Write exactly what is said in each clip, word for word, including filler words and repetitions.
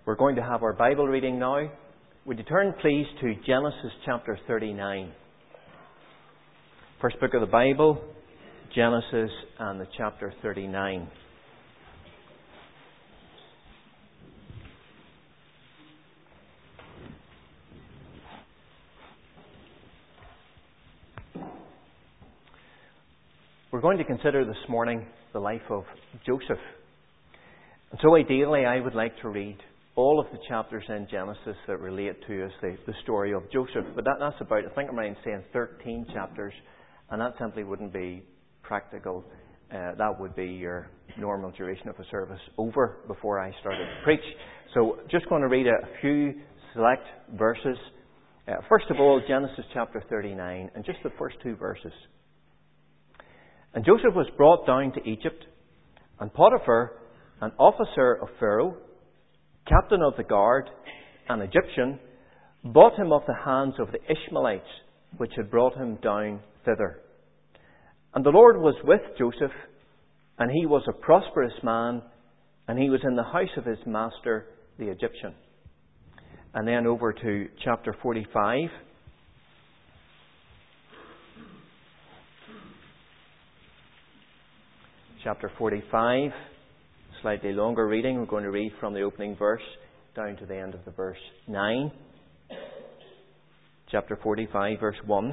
We're going to have our Bible reading now. Would you turn please to Genesis chapter thirty-nine. First book of the Bible, Genesis and the chapter thirty-nine. We're going to consider this morning the life of Joseph. And so ideally I would like to read all of the chapters in Genesis that relate to us, the, the story of Joseph. But that, that's about, I think I'm right in saying thirteen chapters, and that simply wouldn't be practical. Uh, that would be your normal duration of a service over before I started to preach. So just going to read a few select verses. Uh, first of all, Genesis chapter thirty-nine, and just the first two verses. And Joseph was brought down to Egypt, and Potiphar, an officer of Pharaoh, captain of the guard, an Egyptian, bought him of the hands of the Ishmaelites, which had brought him down thither. And the Lord was with Joseph, and he was a prosperous man, and he was in the house of his master, the Egyptian. And then over to chapter forty-five. Chapter forty-five, slightly longer reading. We're going to read from the opening verse down to the end of the verse nine. Chapter forty-five, verse one.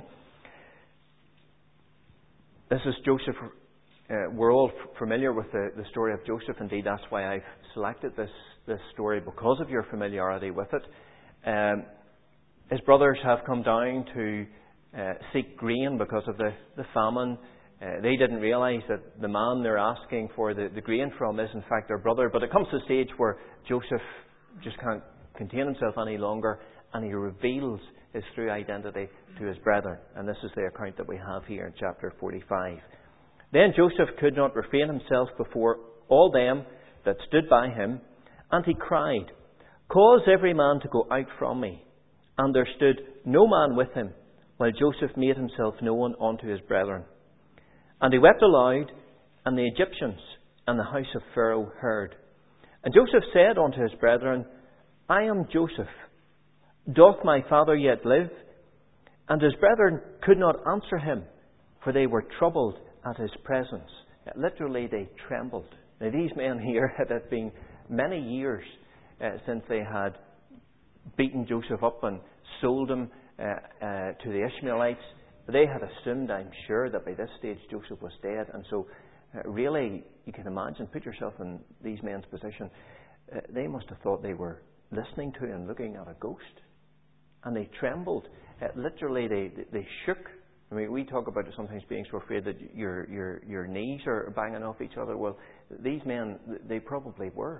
This is Joseph. Uh, we're all f- familiar with the, the story of Joseph. Indeed, that's why I've selected this, this story, because of your familiarity with it. Um, his brothers have come down to uh, seek grain because of the, the famine. Uh, they didn't realise that the man they're asking for the, the grain from is in fact their brother. But it comes to a stage where Joseph just can't contain himself any longer, and he reveals his true identity to his brethren. And this is the account that we have here in chapter forty-five. Then Joseph could not refrain himself before all them that stood by him, and he cried, "Cause every man to go out from me." And there stood no man with him, while Joseph made himself known unto his brethren. And he wept aloud, and the Egyptians and the house of Pharaoh heard. And Joseph said unto his brethren, "I am Joseph. Doth my father yet live?" And his brethren could not answer him, for they were troubled at his presence. Literally, they trembled. Now, these men here, it had been many years uh, since they had beaten Joseph up and sold him uh, uh, to the Ishmaelites. They had assumed, I'm sure, that by this stage Joseph was dead. And so, uh, really, you can imagine, put yourself in these men's position. Uh, they must have thought they were listening to and looking at a ghost. And they trembled. Uh, literally, they, they shook. I mean, we talk about it sometimes being so afraid that your, your, your knees are banging off each other. Well, these men, they probably were.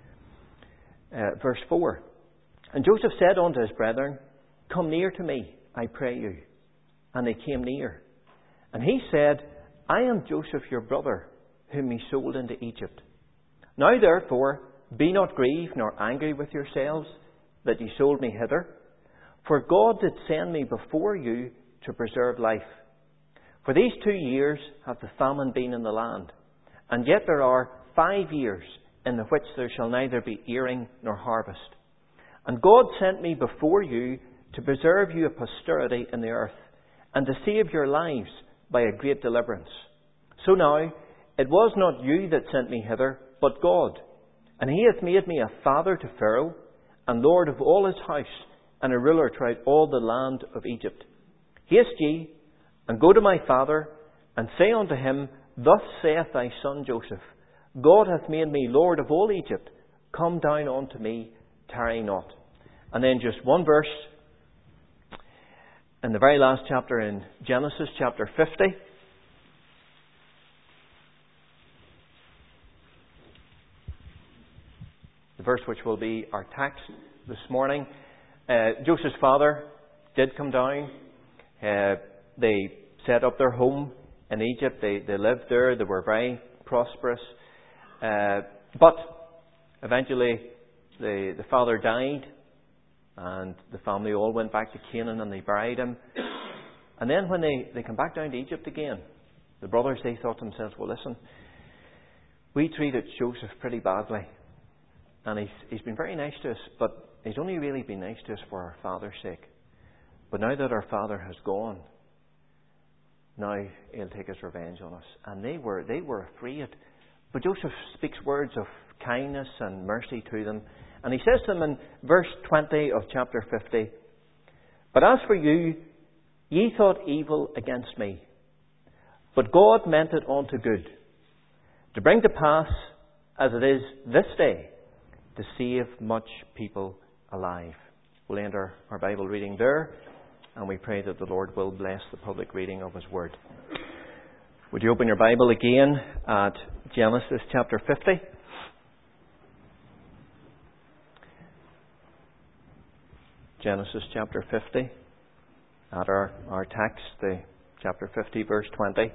Uh, verse four. And Joseph said unto his brethren, "Come near to me, I pray you." And they came near. And he said, "I am Joseph your brother, whom ye sold into Egypt. Now therefore, be not grieved nor angry with yourselves, that ye sold me hither. For God did send me before you to preserve life. For these two years hath the famine been in the land, and yet there are five years in the which there shall neither be earing nor harvest. And God sent me before you to preserve you a posterity in the earth, and to save your lives by a great deliverance. So now, it was not you that sent me hither, but God. And he hath made me a father to Pharaoh, and lord of all his house, and a ruler throughout all the land of Egypt. Haste ye, and go to my father, and say unto him, Thus saith thy son Joseph, God hath made me lord of all Egypt. Come down unto me, tarry not." And then just one verse. In the very last chapter in Genesis, chapter fifty. The verse which will be our text this morning. Uh, Joseph's father did come down. Uh, they set up their home in Egypt. They, they lived there. They were very prosperous. Uh, but eventually the, the father died. And the family all went back to Canaan and they buried him. And then when they, they come back down to Egypt again, the brothers, they thought to themselves, well, listen, we treated Joseph pretty badly. And he's, he's been very nice to us, but he's only really been nice to us for our Father's sake. But now that our Father has gone, now he'll take his revenge on us. And they were they were afraid. But Joseph speaks words of kindness and mercy to them. And he says to them in verse twenty of chapter fifty, "But as for you, ye thought evil against me, but God meant it unto good, to bring to pass, as it is this day, to save much people alive." We'll end our, our Bible reading there, and we pray that the Lord will bless the public reading of His Word. Would you open your Bible again at Genesis chapter fifty? Genesis chapter fifty. At our, our text, the chapter fifty, verse twenty.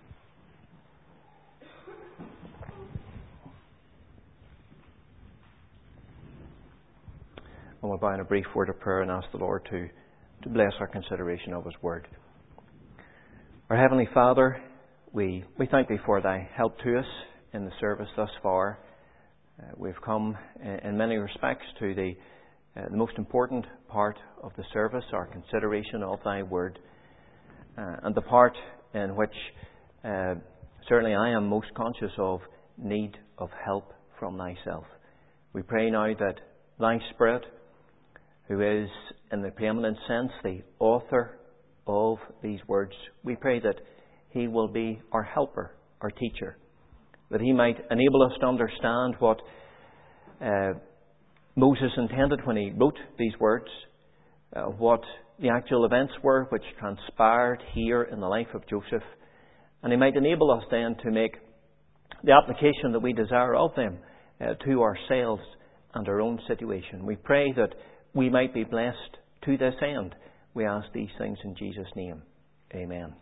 And we'll bow in a brief word of prayer and ask the Lord to, to bless our consideration of His Word. Our Heavenly Father, we, we thank Thee for Thy help to us in the service thus far. Uh, we've come in, in many respects to the, uh, the most important part of the service, our consideration of Thy Word, uh, and the part in which uh, certainly I am most conscious of need of help from Thyself. We pray now that Thy Spirit, who is in the preeminent sense the author of these words, we pray that He will be our helper, our teacher, that He might enable us to understand what uh, Moses intended when he wrote these words, uh, what the actual events were which transpired here in the life of Joseph, and He might enable us then to make the application that we desire of them uh, to ourselves and our own situation. We pray that we might be blessed to this end. We ask these things in Jesus' name. Amen.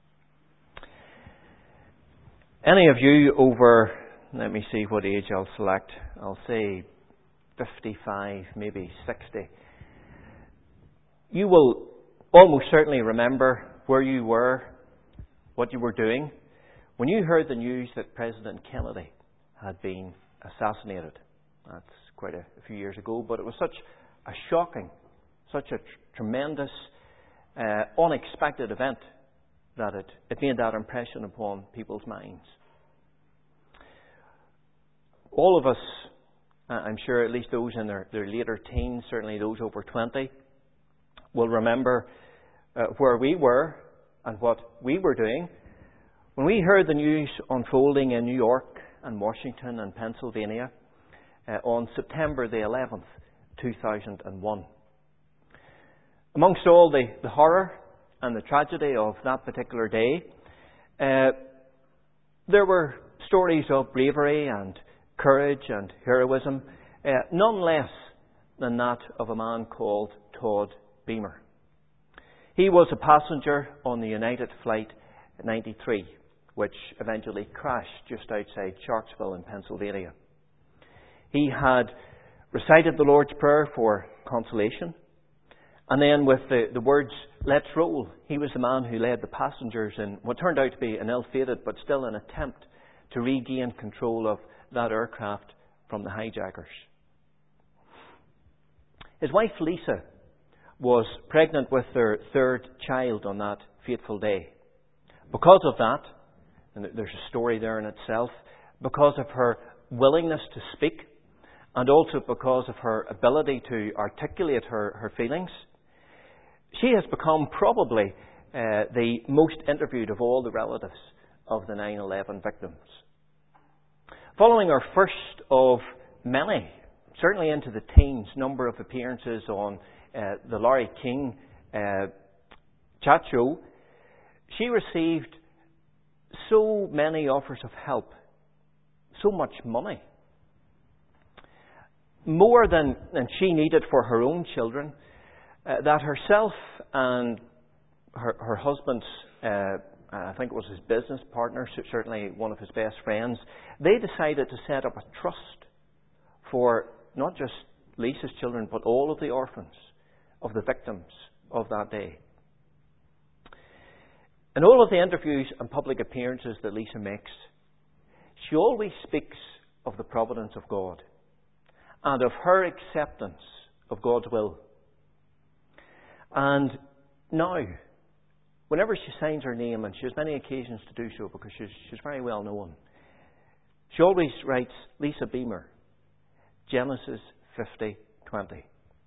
Any of you over, let me see what age I'll select, I'll say fifty-five, maybe sixty, you will almost certainly remember where you were, what you were doing, when you heard the news that President Kennedy had been assassinated. That's quite a, a few years ago, but it was such a shocking, such a tr- tremendous, uh, unexpected event that it, it made that impression upon people's minds. All of us, uh, I'm sure at least those in their, their later teens, certainly those over twenty, will remember uh, where we were and what we were doing when we heard the news unfolding in New York and Washington and Pennsylvania uh, on September the eleventh, two thousand one. Amongst all the, the horror and the tragedy of that particular day, uh, there were stories of bravery and courage and heroism, uh, none less than that of a man called Todd Beamer. He was a passenger on the United Flight ninety-three, which eventually crashed just outside Sharksville in Pennsylvania. He had recited the Lord's Prayer for consolation, and then with the, the words, "Let's roll," he was the man who led the passengers in what turned out to be an ill-fated but still an attempt to regain control of that aircraft from the hijackers. His wife Lisa was pregnant with their third child on that fateful day. Because of that, and there's a story there in itself, because of her willingness to speak, and also because of her ability to articulate her, her feelings, she has become probably uh, the most interviewed of all the relatives of the nine eleven victims. Following her first of many, certainly into the teens, number of appearances on uh, the Larry King uh, chat show, she received so many offers of help, so much money, more than, than she needed for her own children, uh, that herself and her, her husband's, uh, I think it was his business partner, certainly one of his best friends, they decided to set up a trust for not just Lisa's children, but all of the orphans of the victims of that day. In all of the interviews and public appearances that Lisa makes, she always speaks of the providence of God. and of her acceptance of God's will. And now, whenever she signs her name, and she has many occasions to do so because she's, she's very well known, she always writes Lisa Beamer, Genesis fifty twenty.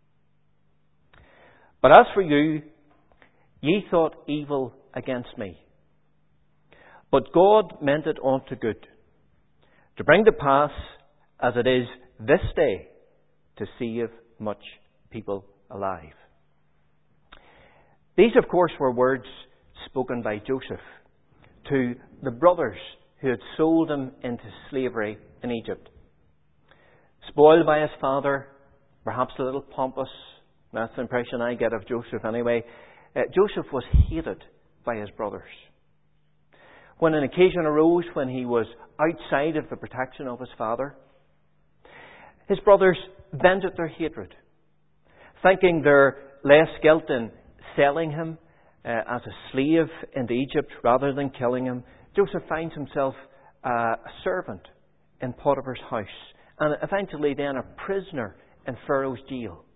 But as for you, ye thought evil against me. But God meant it unto good, to bring to pass, as it is this day, to save much people alive. These, of course, were words spoken by Joseph to the brothers who had sold him into slavery in Egypt. Spoiled by his father, perhaps a little pompous, that's the impression I get of Joseph anyway, uh, Joseph was hated by his brothers. When an occasion arose when he was outside of the protection of his father, his brothers vented their hatred, thinking their less guilt in selling him uh, as a slave into Egypt rather than killing him. Joseph finds himself uh, a servant in Potiphar's house, and eventually then a prisoner in Pharaoh's jail.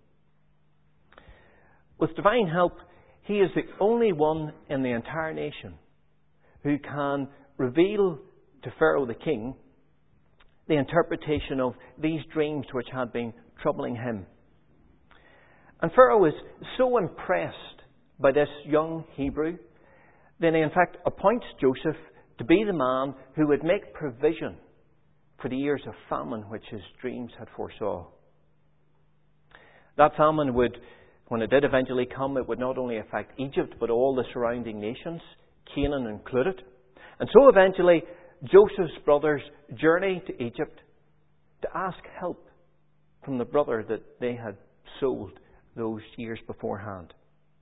With divine help, he is the only one in the entire nation who can reveal to Pharaoh the king the interpretation of these dreams which had been troubling him. And Pharaoh is so impressed by this young Hebrew that he in fact appoints Joseph to be the man who would make provision for the years of famine which his dreams had foresaw. That famine would, when it did eventually come, it would not only affect Egypt but all the surrounding nations, Canaan included. And so eventually Joseph's brothers journey to Egypt to ask help from the brother that they had sold those years beforehand.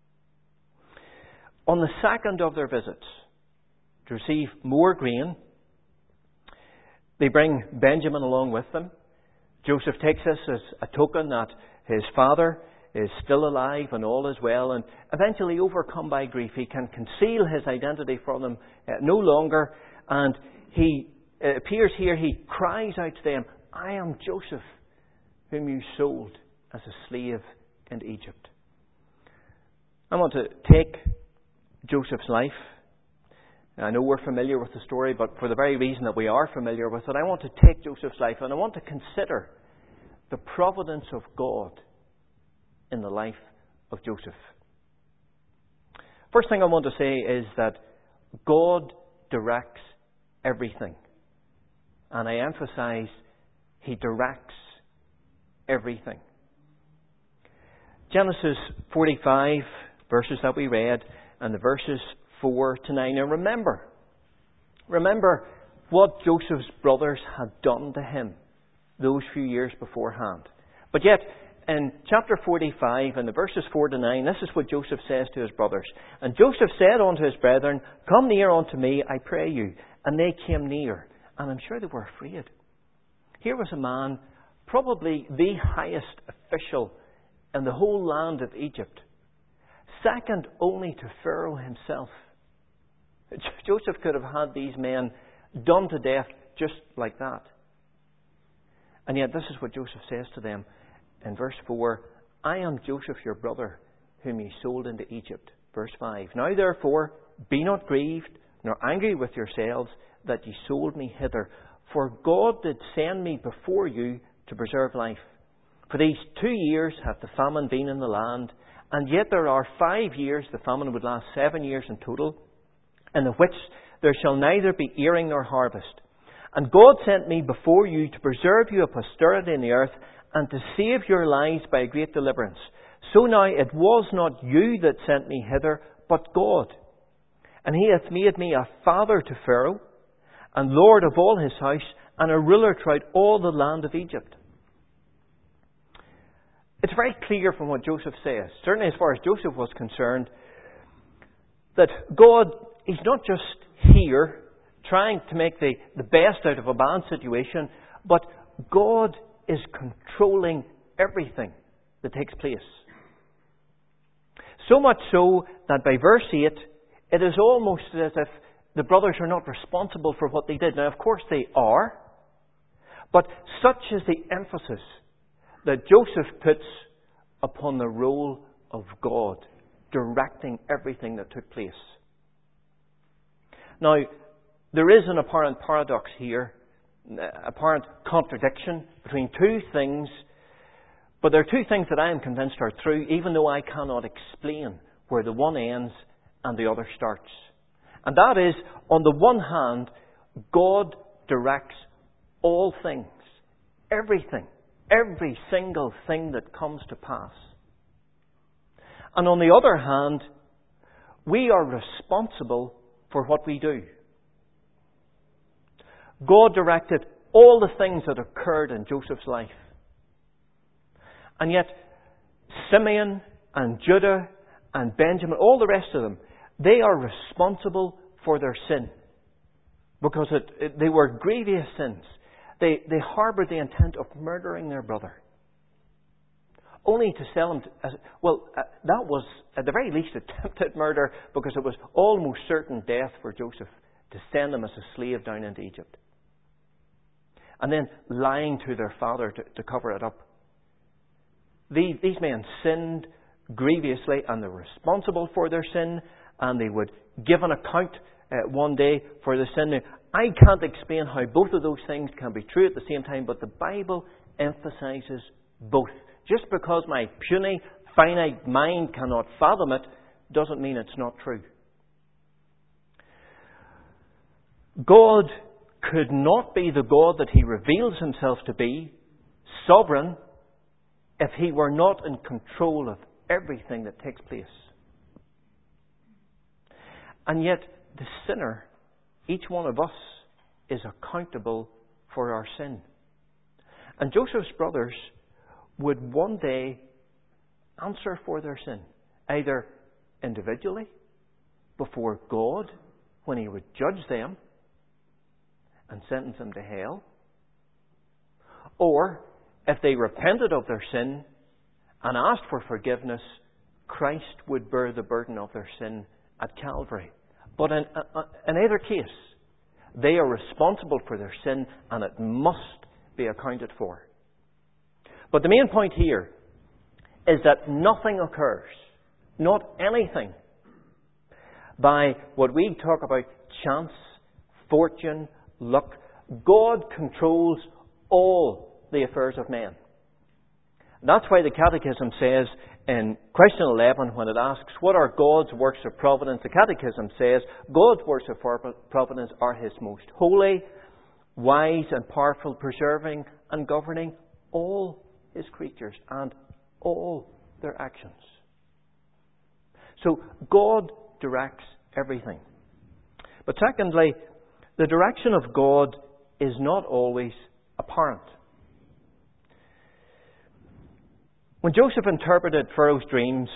On the second of their visits, to receive more grain, they bring Benjamin along with them. Joseph takes this as a token that his father is still alive and all is well, and eventually overcome by grief, he can conceal his identity from them uh, no longer, and he it appears here, he cries out to them, I am Joseph, whom you sold as a slave in Egypt. I want to take Joseph's life. I know we're familiar with the story, but for the very reason that we are familiar with it, I want to take Joseph's life and I want to consider the providence of God in the life of Joseph. First thing I want to say is that God directs everything. And I emphasize, He directs everything. Genesis forty-five, verses that we read, and the verses four to nine. Now remember, remember what Joseph's brothers had done to him those few years beforehand. But yet, in chapter forty-five, and the verses four to nine, this is what Joseph says to his brothers. And Joseph said unto his brethren, Come near unto me, I pray you. And they came near. And I'm sure they were afraid. Here was a man, probably the highest official in the whole land of Egypt, second only to Pharaoh himself. Joseph could have had these men done to death just like that. And yet this is what Joseph says to them in verse four, I am Joseph your brother, whom ye sold into Egypt. Verse five, Now therefore be not grieved, nor angry with yourselves, that ye sold me hither. For God did send me before you to preserve life. For these two years hath the famine been in the land, and yet there are five years, the famine would last seven years in total, in the which there shall neither be earing nor harvest. And God sent me before you to preserve you a posterity in the earth, and to save your lives by a great deliverance. So now it was not you that sent me hither, but God. And He hath made me a father to Pharaoh, and Lord of all his house, and a ruler throughout all the land of Egypt. It's very clear from what Joseph says, certainly as far as Joseph was concerned, that God is not just here trying to make the, the best out of a bad situation, but God is controlling everything that takes place. So much so that by verse eight, it is almost as if the brothers are not responsible for what they did. Now, of course they are, but such is the emphasis that Joseph puts upon the role of God, directing everything that took place. Now, there is an apparent paradox here, apparent contradiction between two things, but there are two things that I am convinced are true, even though I cannot explain where the one ends and the other starts. And that is, on the one hand, God directs all things, everything, every single thing that comes to pass. And on the other hand, we are responsible for what we do. God directed all the things that occurred in Joseph's life. And yet, Simeon and Judah and Benjamin, all the rest of them, they are responsible for their sin. Because it, it, they were grievous sins. They, they harboured the intent of murdering their brother. Only to sell him, to, as, well, uh, that was at the very least attempted murder, because it was almost certain death for Joseph to send him as a slave down into Egypt. And then lying to their father to, to cover it up. These, these men sinned grievously, and they're responsible for their sin, and they would give an account uh, one day for the sin. Now, I can't explain how both of those things can be true at the same time, but the Bible emphasises both. Just because my puny, finite mind cannot fathom it, doesn't mean it's not true. God could not be the God that He reveals Himself to be, sovereign, if He were not in control of everything that takes place. And yet, the sinner, each one of us, is accountable for our sin. And Joseph's brothers would one day answer for their sin, either individually, before God, when He would judge them and sentence them to hell, or if they repented of their sin and asked for forgiveness, Christ would bear the burden of their sin at Calvary. But in, in either case, they are responsible for their sin, and it must be accounted for. But the main point here is that nothing occurs, not anything, by what we talk about chance, fortune, luck. God controls all the affairs of men. That's why the Catechism says in question eleven, when it asks, what are God's works of providence? The Catechism says, God's works of providence are His most holy, wise and powerful, preserving and governing all His creatures and all their actions. So God directs everything. But secondly, the direction of God is not always apparent. When Joseph interpreted Pharaoh's dreams,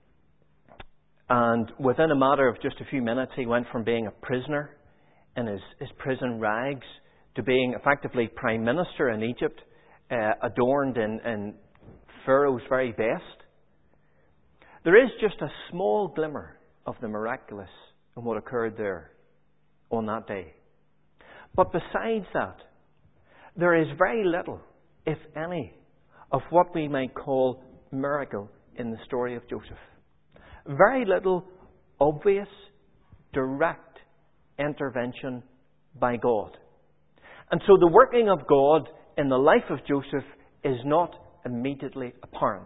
and within a matter of just a few minutes he went from being a prisoner in his, his prison rags to being effectively Prime Minister in Egypt, uh, adorned in, in Pharaoh's very best, there is just a small glimmer of the miraculous in what occurred there on that day. But besides that, there is very little, if any, of what we might call miracle in the story of Joseph. Very little obvious, direct intervention by God. And so the working of God in the life of Joseph is not immediately apparent.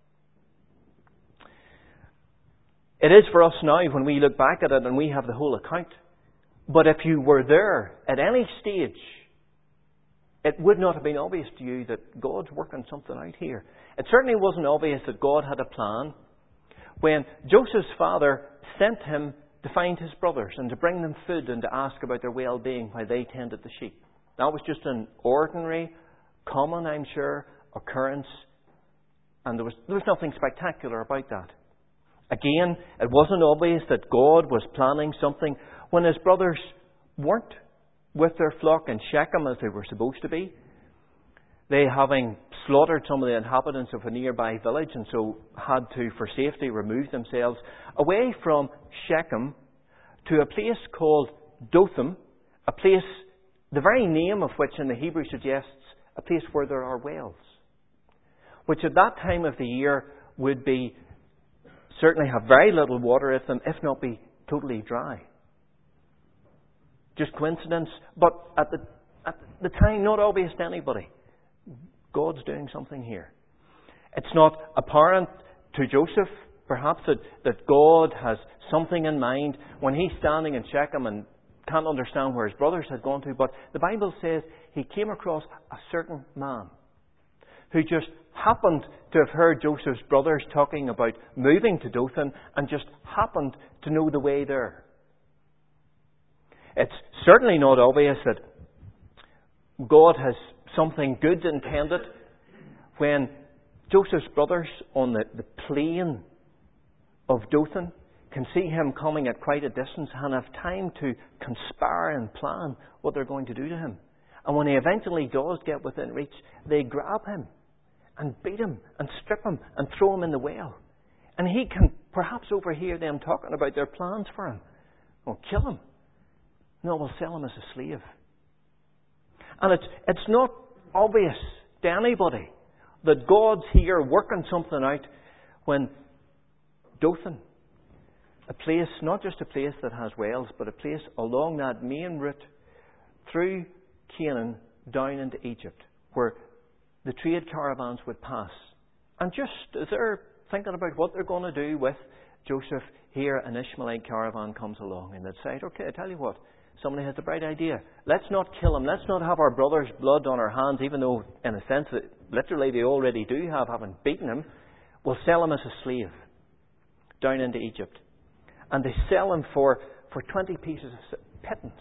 It is for us now when we look back at it and we have the whole account. But if you were there at any stage, it would not have been obvious to you that God's working something out here. It certainly wasn't obvious that God had a plan when Joseph's father sent him to find his brothers and to bring them food and to ask about their well-being while they tended the sheep. That was just an ordinary, common, I'm sure, occurrence, and there was, there was nothing spectacular about that. Again, it wasn't obvious that God was planning something when his brothers weren't with their flock in Shechem as they were supposed to be. They, having slaughtered some of the inhabitants of a nearby village, and so had to, for safety, remove themselves away from Shechem to a place called Dothan, a place, the very name of which in the Hebrew suggests a place where there are wells. which at that time of the year would be certainly have very little water in them, if not be totally dry. Just coincidence, but at the, at the time not obvious to anybody. God's doing something here. It's not apparent to Joseph, perhaps, that, that God has something in mind when he's standing in Shechem and can't understand where his brothers had gone to. But the Bible says he came across a certain man who just happened to have heard Joseph's brothers talking about moving to Dothan and just happened to know the way there. It's certainly not obvious that God has something good intended when Joseph's brothers on the, the plain of Dothan can see him coming at quite a distance and have time to conspire and plan what they're going to do to him. And when he eventually does get within reach, they grab him and beat him and strip him and throw him in the well. And he can perhaps overhear them talking about their plans for him. We'll kill him. No, we'll sell him as a slave. And it's, it's not obvious to anybody that God's here working something out when Dothan, a place, not just a place that has wells, but a place along that main route through Canaan down into Egypt, where the trade caravans would pass. And just as they're thinking about what they're going to do with Joseph, here an Ishmaelite caravan comes along and they decide, okay, I tell you what, somebody has a bright idea. Let's not kill him. Let's not have our brother's blood on our hands, even though, in a sense, literally they already do have, having beaten him. We'll sell him as a slave down into Egypt. And they sell him for, for twenty pieces of pittance.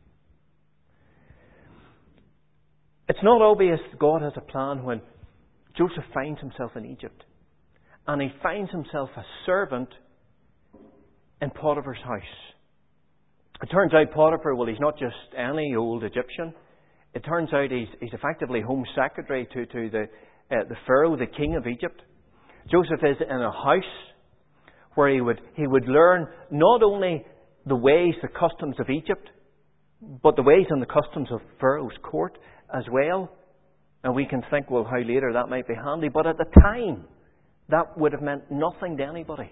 It's not obvious that God has a plan when Joseph finds himself in Egypt. And he finds himself a servant in Potiphar's house. It turns out Potiphar, well, he's not just any old Egyptian. It turns out he's, he's effectively home secretary to, to the, uh, the Pharaoh, the king of Egypt. Joseph is in a house where he would, he would learn not only the ways, the customs of Egypt, but the ways and the customs of Pharaoh's court as well. And we can think, well, how later that might be handy. But at the time, that would have meant nothing to anybody.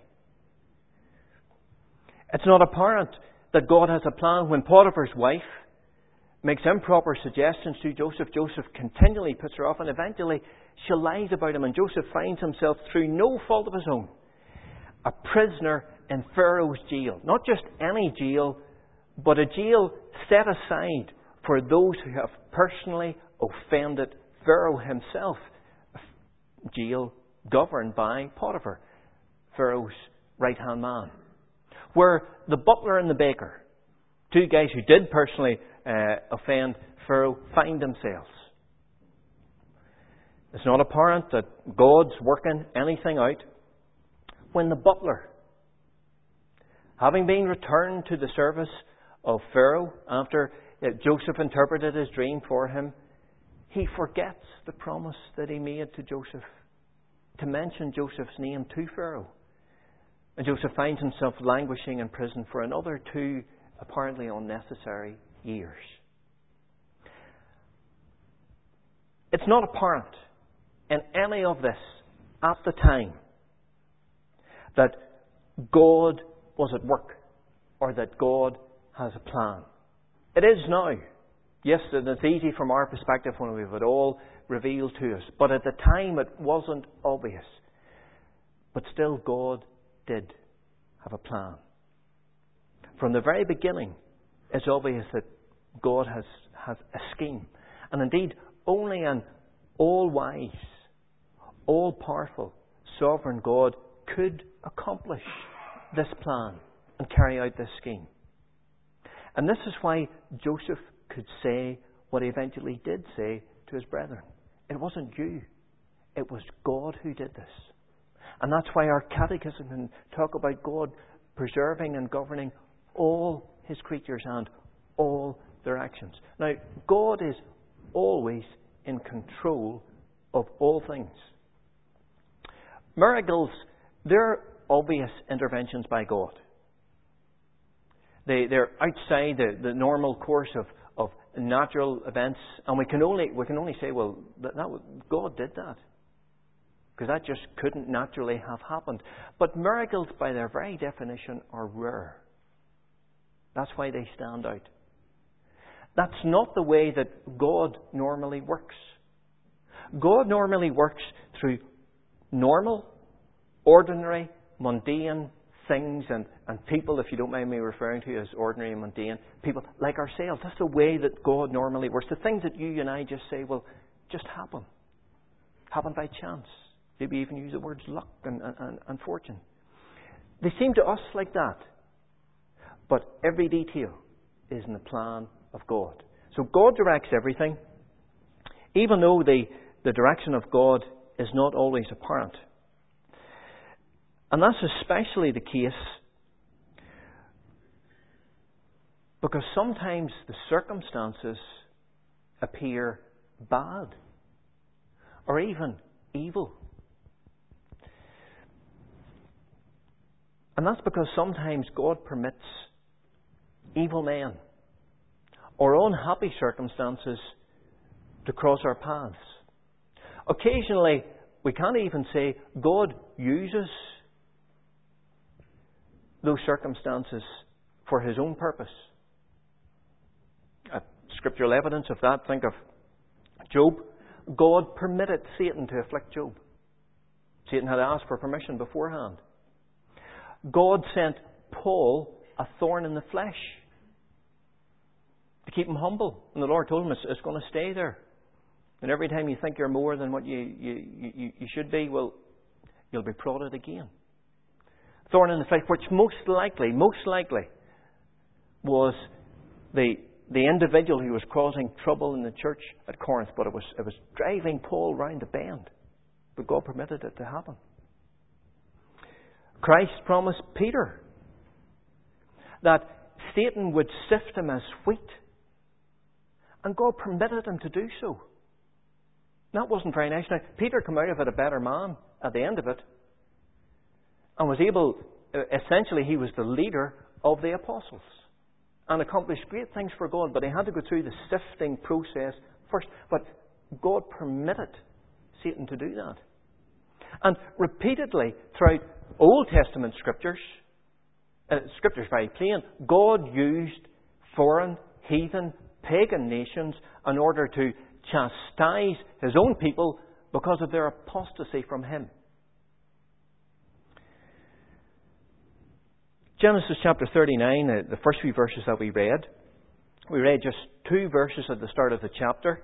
It's not apparent that God has a plan when Potiphar's wife makes improper suggestions to Joseph. Joseph continually puts her off, and eventually she lies about him, and Joseph finds himself, through no fault of his own, a prisoner in Pharaoh's jail. Not just any jail, but a jail set aside for those who have personally offended Pharaoh himself. A jail governed by Potiphar, Pharaoh's right-hand man, where the butler and the baker, two guys who did personally uh, offend Pharaoh, find themselves. It's not apparent that God's working anything out when the butler, having been returned to the service of Pharaoh after uh, Joseph interpreted his dream for him, he forgets the promise that he made to Joseph to mention Joseph's name to Pharaoh. And Joseph finds himself languishing in prison for another two apparently unnecessary years. It's not apparent in any of this at the time that God was at work or that God has a plan. It is now. Yes, and it's easy from our perspective when we have it all revealed to us. But at the time it wasn't obvious. But still God did have a plan. From the very beginning, it's obvious that God has, has a scheme. And indeed, only an all-wise, all-powerful, sovereign God could accomplish this plan and carry out this scheme. And this is why Joseph could say what he eventually did say to his brethren. It wasn't you. It was God who did this. And that's why our catechism can talk about God preserving and governing all His creatures and all their actions. Now, God is always in control of all things. Miracles, they're obvious interventions by God. They, they're outside the, the normal course of, of natural events, and we can only we can only say, well, that, that was, God did that. because that just couldn't naturally have happened. But miracles, by their very definition, are rare. That's why they stand out. That's not the way that God normally works. God normally works through normal, ordinary, mundane things and, and people, if you don't mind me referring to as ordinary and mundane, people like ourselves. That's the way that God normally works. The things that you and I just say, well, just happen. Happen by chance. Maybe even use the words luck and, and, and fortune. They seem to us like that. But every detail is in the plan of God. So God directs everything, even though the, the direction of God is not always apparent. And that's especially the case because sometimes the circumstances appear bad or even evil. And that's because sometimes God permits evil men or unhappy circumstances to cross our paths. Occasionally, we can't even say God uses those circumstances for His own purpose. Uh, scriptural evidence of that, think of Job. God permitted Satan to afflict Job. Satan had asked for permission beforehand. God sent Paul a thorn in the flesh to keep him humble. And the Lord told him it's, it's going to stay there. And every time you think you're more than what you, you, you, you should be, well, you'll be prodded again. Thorn in the flesh, which most likely, most likely was the the individual who was causing trouble in the church at Corinth, but it was it was driving Paul round the bend. But God permitted it to happen. Christ promised Peter that Satan would sift him as wheat, and God permitted him to do so. That wasn't very nice. Now, Peter came out of it a better man at the end of it, and was able, essentially, he was the leader of the apostles and accomplished great things for God, but he had to go through the sifting process first. But God permitted Satan to do that. And repeatedly throughout Old Testament scriptures, uh, scriptures very plain, God used foreign, heathen, pagan nations in order to chastise His own people because of their apostasy from Him. Genesis chapter thirty-nine, the first few verses that we read. We read just two verses at the start of the chapter.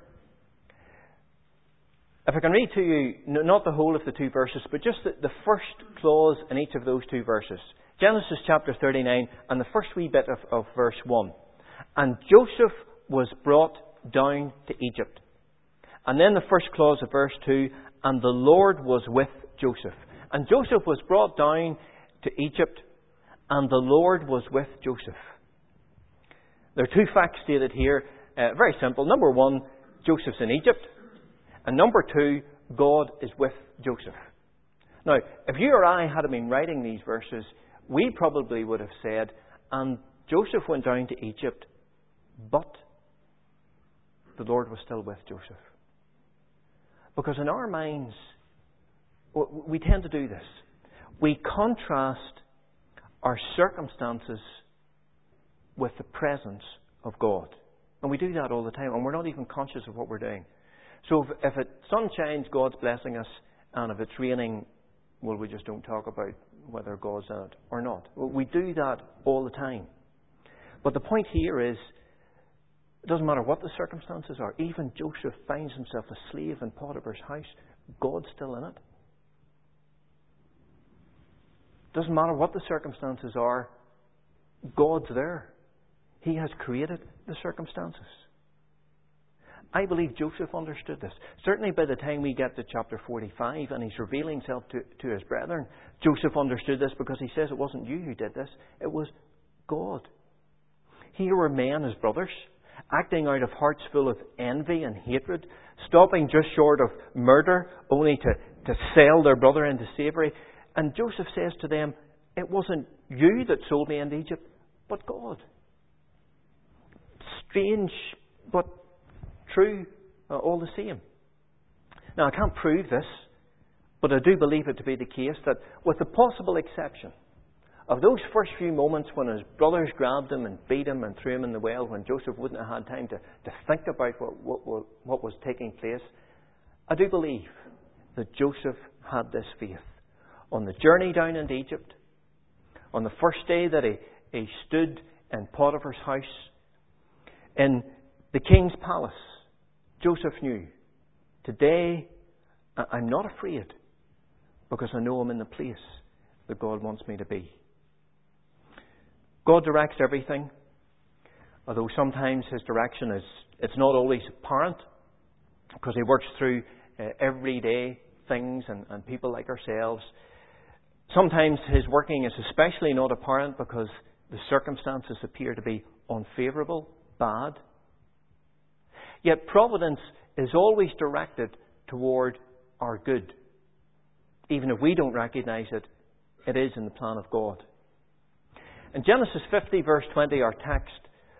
If I can read to you, not the whole of the two verses, but just the, the first clause in each of those two verses. Genesis chapter thirty-nine and the first wee bit of, of verse one. And Joseph was brought down to Egypt. And then the first clause of verse two, and the Lord was with Joseph. And Joseph was brought down to Egypt, and the Lord was with Joseph. There are two facts stated here. Uh, very simple. Number one, Joseph's in Egypt. And number two, God is with Joseph. Now, if you or I had been writing these verses, we probably would have said, and Joseph went down to Egypt, but the Lord was still with Joseph. Because in our minds, we tend to do this. We contrast our circumstances with the presence of God. And we do that all the time, and we're not even conscious of what we're doing. So if, if it sun shines, God's blessing us, and if it's raining, well, we just don't talk about whether God's in it or not. We do that all the time. But the point here is, it doesn't matter what the circumstances are. Even Joseph finds himself a slave in Potiphar's house. God's still in it. Doesn't matter what the circumstances are, God's there. He has created the circumstances. I believe Joseph understood this. Certainly by the time we get to chapter forty-five and he's revealing himself to, to his brethren, Joseph understood this because he says it wasn't you who did this, it was God. Here were men, his brothers, acting out of hearts full of envy and hatred, stopping just short of murder, only to, to sell their brother into slavery. And Joseph says to them, it wasn't you that sold me into Egypt, but God. Strange, but true uh, all the same. Now, I can't prove this. But I do believe it to be the case that, with the possible exception of those first few moments when his brothers grabbed him and beat him and threw him in the well, when Joseph wouldn't have had time to, to think about what, what, what was taking place, I do believe that Joseph had this faith. On the journey down into Egypt, on the first day that he, he stood in Potiphar's house, in the king's palace, Joseph knew, today I'm not afraid because I know I'm in the place that God wants me to be. God directs everything, although sometimes His direction is it's not always apparent because He works through uh, everyday things and, and people like ourselves. Sometimes His working is especially not apparent because the circumstances appear to be unfavourable, bad. Yet providence is always directed toward our good. Even if we don't recognise it, it is in the plan of God. In Genesis fifty, verse twenty, our text,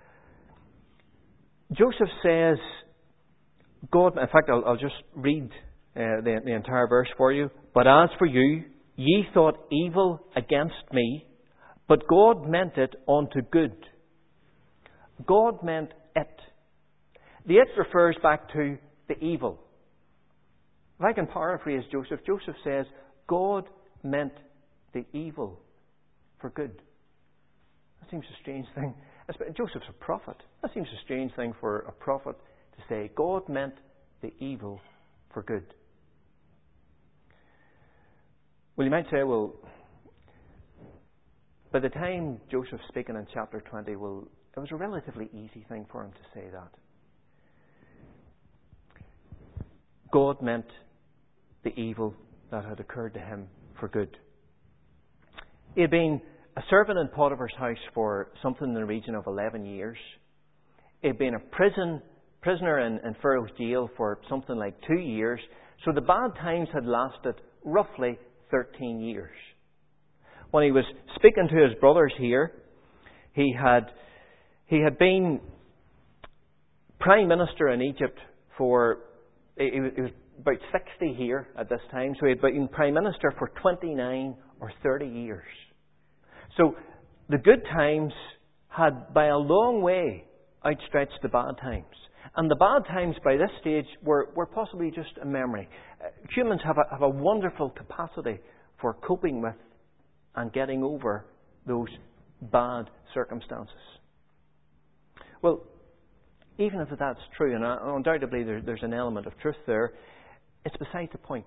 Joseph says, God, in fact, I'll, I'll just read uh, the, the entire verse for you. But as for you, ye thought evil against me, but God meant it unto good. God meant it. The it refers back to the evil. If I can paraphrase Joseph, Joseph says, God meant the evil for good. That seems a strange thing. Joseph's a prophet. That seems a strange thing for a prophet to say. God meant the evil for good. Well, you might say, well, by the time Joseph's speaking in chapter twenty, well, it was a relatively easy thing for him to say that. God meant the evil that had occurred to him for good. He had been a servant in Potiphar's house for something in the region of eleven years. He had been a prison prisoner in, in Pharaoh's jail for something like two years. So the bad times had lasted roughly thirteen years. When he was speaking to his brothers here, he had he had been Prime Minister in Egypt for, he was, he was about sixty here at this time, so he had been Prime Minister for twenty-nine or thirty years. So the good times had by a long way outstretched the bad times. And the bad times by this stage were, were possibly just a memory. Uh, humans have a, have a wonderful capacity for coping with and getting over those bad circumstances. Well, even if that's true, and undoubtedly there, there's an element of truth there, it's beside the point.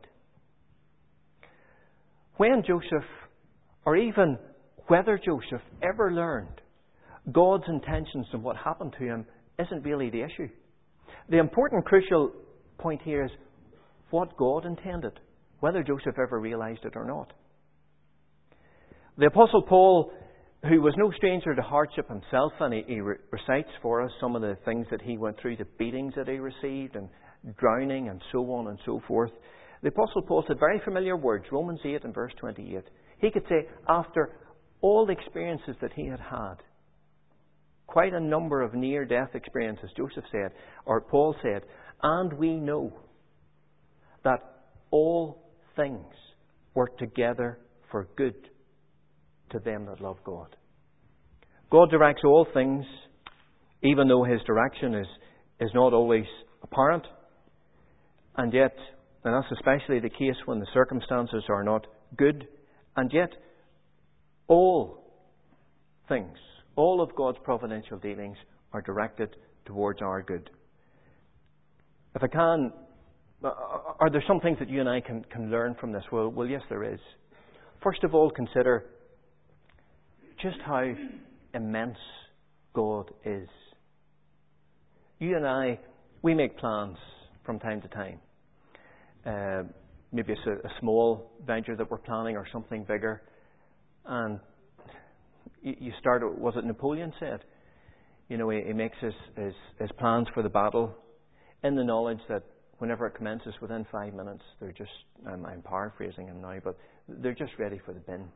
When Joseph, or even whether Joseph ever learned God's intentions and what happened to him isn't really the issue. The important, crucial point here is what God intended, whether Joseph ever realised it or not. The Apostle Paul, who was no stranger to hardship himself, and he, he re- recites for us some of the things that he went through, the beatings that he received, and drowning, and so on and so forth. The Apostle Paul said very familiar words, Romans eight and verse twenty-eight. He could say, after all the experiences that he had had, quite a number of near-death experiences, Joseph said, or Paul said, and we know that all things work together for good to them that love God. God directs all things, even though His direction is, is not always apparent, and yet, and that's especially the case when the circumstances are not good, and yet all things, all of God's providential dealings are directed towards our good. If I can, are there some things that you and I can, can learn from this? Well, well, yes, there is. First of all, consider just how immense God is. You and I, we make plans from time to time. Uh, maybe it's a, a small venture that we're planning or something bigger. And you, you start, was it Napoleon said? You know, he, he makes his, his, his plans for the battle in the knowledge that whenever it commences within five minutes, they're just, I'm, I'm paraphrasing him now, but they're just ready for the bin.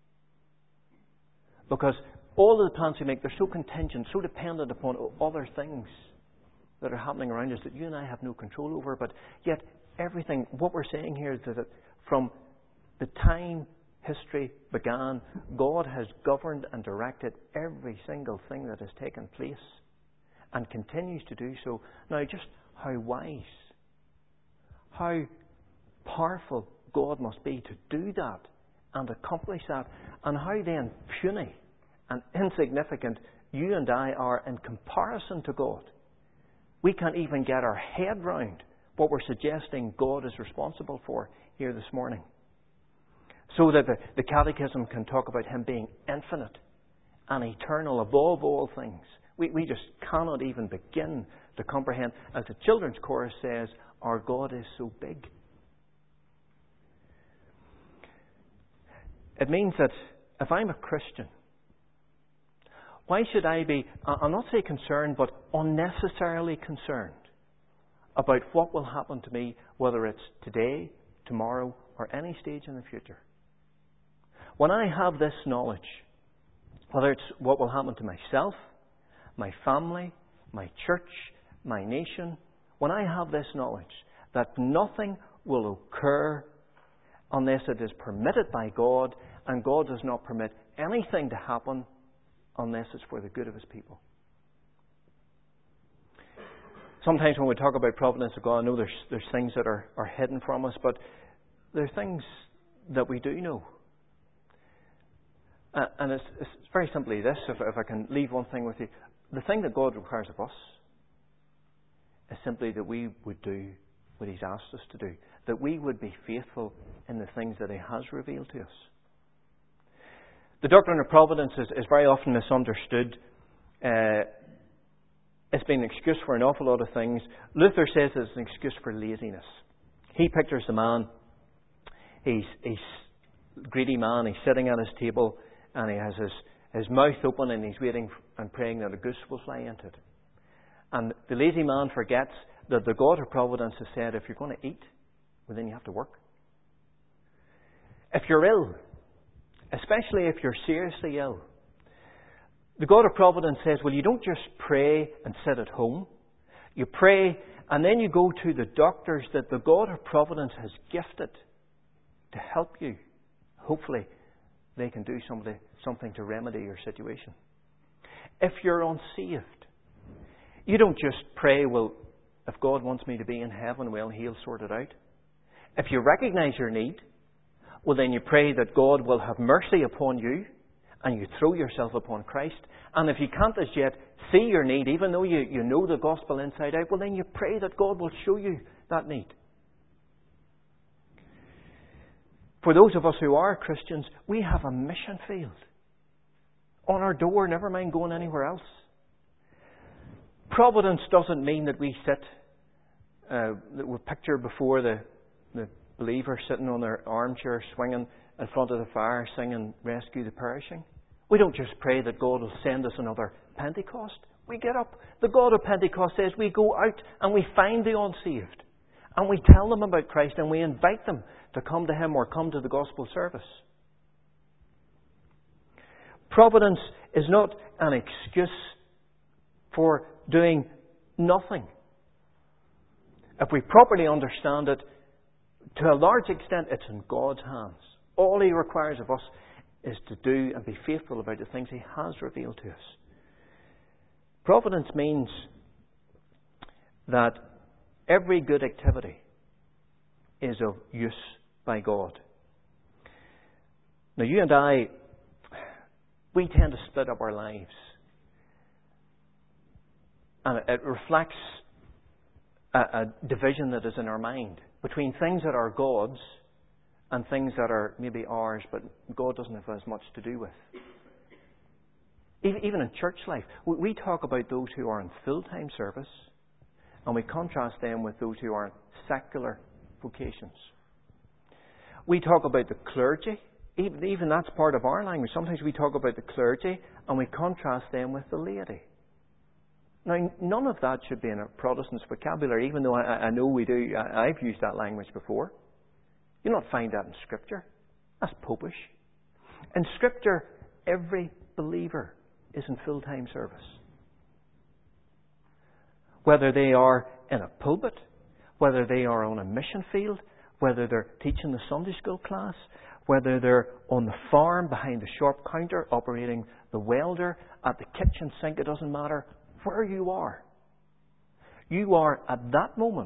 Because all of the plans we make, they're so contingent, so dependent upon other things that are happening around us that you and I have no control over. But yet, everything, what we're saying here is that From the time history began, God has governed and directed every single thing that has taken place and continues to do so. Now, just how wise, how powerful God must be to do that and accomplish that, and how then puny and insignificant you and I are in comparison to God. We can't even get our head round what we're suggesting God is responsible for here this morning. So that the, the Catechism can talk about Him being infinite and eternal above all things. We, we just cannot even begin to comprehend. As the children's chorus says, our God is so big. It means that if I'm a Christian, why should I be, I'll not say concerned, but unnecessarily concerned about what will happen to me, whether it's today, tomorrow, or any stage in the future? When I have this knowledge, whether it's what will happen to myself, my family, my church, my nation, when I have this knowledge that nothing will occur unless it is permitted by God, and God does not permit anything to happen unless it's for the good of His people. Sometimes when we talk about providence of God, I know there's, there's things that are, are hidden from us, but there are things that we do know. Uh, and it's, it's very simply this, if, if I can leave one thing with you. The thing that God requires of us is simply that we would do what He's asked us to do. That we would be faithful in the things that He has revealed to us. The doctrine of providence is, is very often misunderstood. Uh, it's been an excuse for an awful lot of things. Luther says it's an excuse for laziness. He pictures the man, he's, he's a greedy man, he's sitting at his table and he has his, his mouth open and he's waiting and praying that a goose will fly into it. And the lazy man forgets that the God of providence has said, if you're going to eat, well, then you have to work. If you're ill, especially if you're seriously ill, the God of providence says, well, you don't just pray and sit at home. You pray and then you go to the doctors that the God of providence has gifted to help you. Hopefully, they can do something, something to remedy your situation. If you're unsaved, you don't just pray, well, if God wants me to be in heaven, well, He'll sort it out. If you recognize your need, well, then you pray that God will have mercy upon you and you throw yourself upon Christ. And if you can't as yet see your need, even though you, you know the gospel inside out, well, then you pray that God will show you that need. For those of us who are Christians, we have a mission field on our door, never mind going anywhere else. Providence doesn't mean that we sit, uh, that we picture before the, the believer sitting on their armchair swinging in front of the fire singing Rescue the Perishing. We don't just pray that God will send us another Pentecost. We get up. The God of Pentecost says we go out and we find the unsaved and we tell them about Christ and we invite them to come to Him or come to the gospel service. Providence is not an excuse for doing nothing. If we properly understand it, to a large extent, it's in God's hands. All He requires of us is to do and be faithful about the things He has revealed to us. Providence means that every good activity is of use by God. Now, you and I, we tend to split up our lives. And it reflects a, a division that is in our mind between things that are God's and things that are maybe ours, but God doesn't have as much to do with. Even in church life, we talk about those who are in full-time service, and we contrast them with those who are in secular vocations. We talk about the clergy, even, even that's part of our language. Sometimes we talk about the clergy, and we contrast them with the laity. Now, none of that should be in a Protestant's vocabulary, even though I, I know we do. I, I've used that language before. You'll not find that in Scripture. That's popish. In Scripture, every believer is in full-time service. Whether they are in a pulpit, whether they are on a mission field, whether they're teaching the Sunday school class, whether they're on the farm behind the shop counter, operating the welder, at the kitchen sink, it doesn't matter where you are. You are at that moment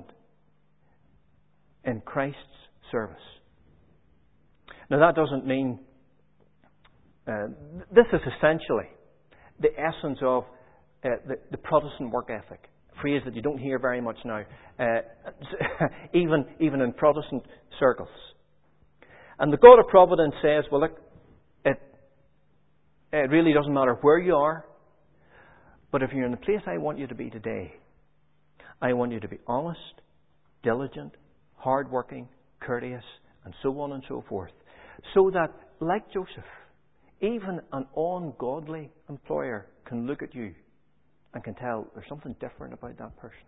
in Christ's service. Now that doesn't mean, uh, this is essentially the essence of uh, the, the Protestant work ethic. A phrase that you don't hear very much now, uh, even, even in Protestant circles. And the God of Providence says, well look, it, it really doesn't matter where you are, but if you're in the place I want you to be today, I want you to be honest, diligent, hardworking, courteous, and so on and so forth. So that, like Joseph, even an ungodly employer can look at you and can tell there's something different about that person.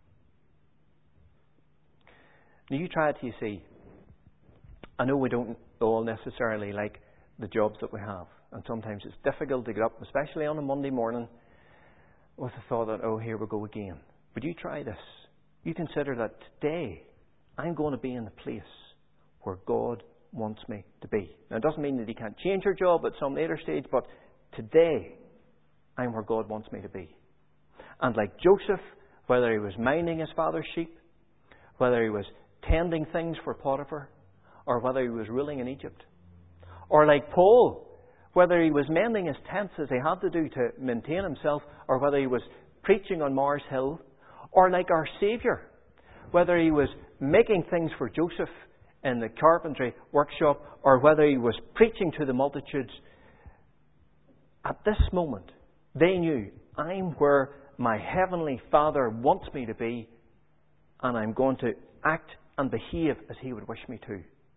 Now you try it till you see. I know we don't all necessarily like the jobs that we have. And sometimes it's difficult to get up, especially on a Monday morning, with the thought that, oh, here we go again. But you try this. You consider that today I'm going to be in the place where God wants me to be. Now, it doesn't mean that you can't change your job at some later stage, but today I'm where God wants me to be. And like Joseph, whether he was minding his father's sheep, whether he was tending things for Potiphar, or whether he was ruling in Egypt, or like Paul, whether he was mending his tents as he had to do to maintain himself, or whether he was preaching on Mars Hill, or like our Saviour, whether he was making things for Joseph in the carpentry workshop, or whether he was preaching to the multitudes, at this moment, they knew, I'm where my Heavenly Father wants me to be, and I'm going to act and behave as He would wish me to.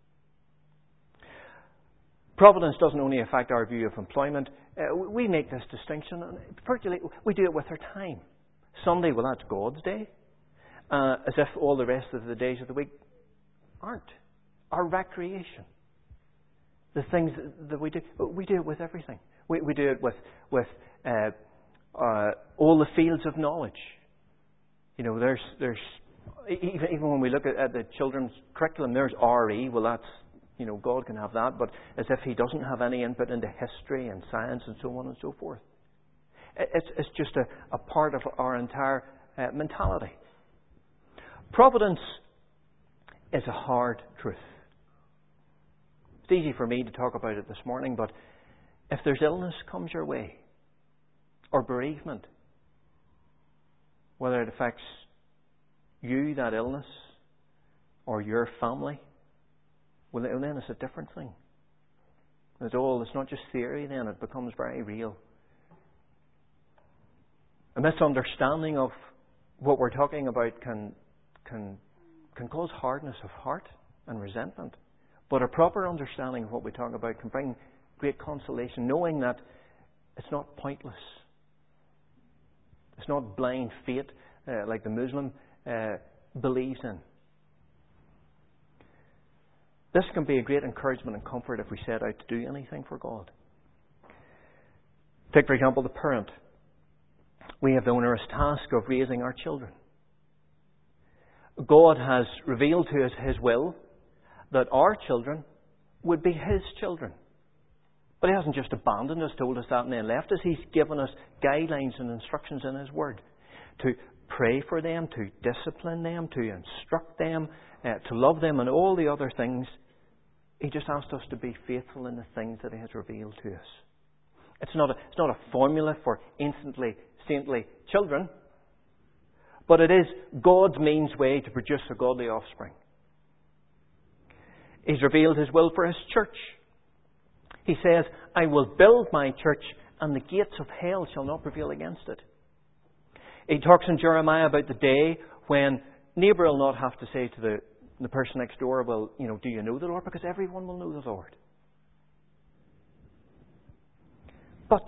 Providence doesn't only affect our view of employment. Uh, we make this distinction, and particularly we do it with our time. Sunday, well, that's God's day, uh, as if all the rest of the days of the week aren't. Our recreation, the things that we do, we do it with everything. We, we do it with with uh, uh, all the fields of knowledge. You know, there's there's even even when we look at, at the children's curriculum, there's R E. Well, that's, you know, God can have that, but as if He doesn't have any input into history and science and so on and so forth. It's, it's just a, a part of our entire uh, mentality. Providence is a hard truth. It's easy for me to talk about it this morning, but if there's illness comes your way, or bereavement, whether it affects you, that illness, or your family, well, then it's a different thing. It's all, it's not just theory then, it becomes very real. A misunderstanding of what we're talking about can can can cause hardness of heart and resentment. But a proper understanding of what we talk about can bring great consolation, knowing that it's not pointless. It's not blind faith uh, like the Muslim uh, believes in. This can be a great encouragement and comfort if we set out to do anything for God. Take, for example, the parent. We have the onerous task of raising our children. God has revealed to us His will that our children would be His children. But He hasn't just abandoned us, told us that and then left us. He's given us guidelines and instructions in His Word to pray for them, to discipline them, to instruct them, uh, to love them and all the other things. He just asked us to be faithful in the things that He has revealed to us. It's not a, it's not a formula for instantly saintly children, but it is God's means way to produce a godly offspring. He's revealed His will for His church. He says, I will build my church and the gates of hell shall not prevail against it. He talks in Jeremiah about the day when neighbour will not have to say to the, the person next door, well, you know, do you know the Lord? Because everyone will know the Lord. But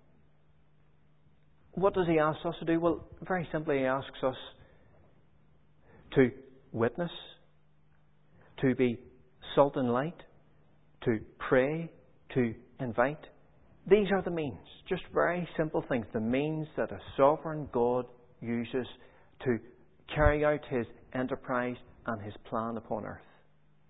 what does He ask us to do? Well, very simply He asks us to witness, to be salt and light, to pray, to invite. These are the means. Just very simple things. The means that a sovereign God uses to carry out His enterprise and His plan upon earth.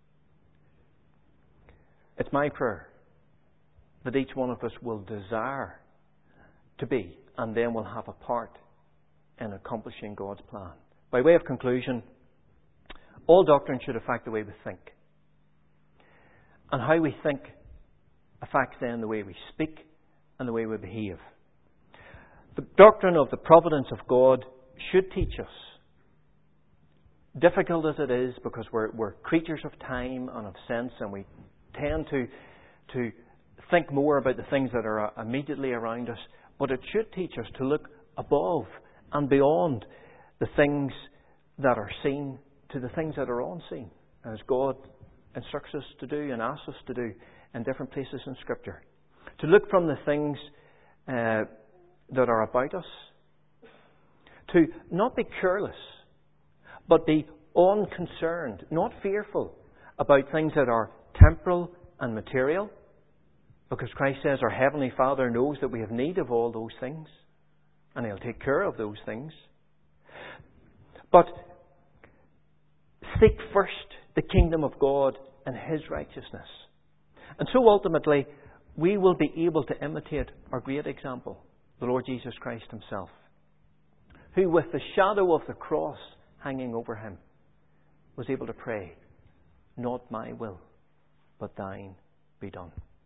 It's my prayer that each one of us will desire to be, and then will have a part in accomplishing God's plan. By way of conclusion, all doctrine should affect the way we think. And how we think affects then the way we speak and the way we behave. The doctrine of the providence of God should teach us, difficult as it is, because we're, we're creatures of time and of sense, and we tend to, to think more about the things that are immediately around us, but it should teach us to look above and beyond the things that are seen to the things that are unseen, as God instructs us to do and asks us to do in different places in Scripture. To look from the things uh, that are about us, to not be careless, but be unconcerned, not fearful about things that are temporal and material, because Christ says our Heavenly Father knows that we have need of all those things, and He'll take care of those things. But seek first the kingdom of God and His righteousness. And so ultimately, we will be able to imitate our great example, the Lord Jesus Christ Himself, who with the shadow of the cross hanging over Him was able to pray, "Not my will, but thine be done."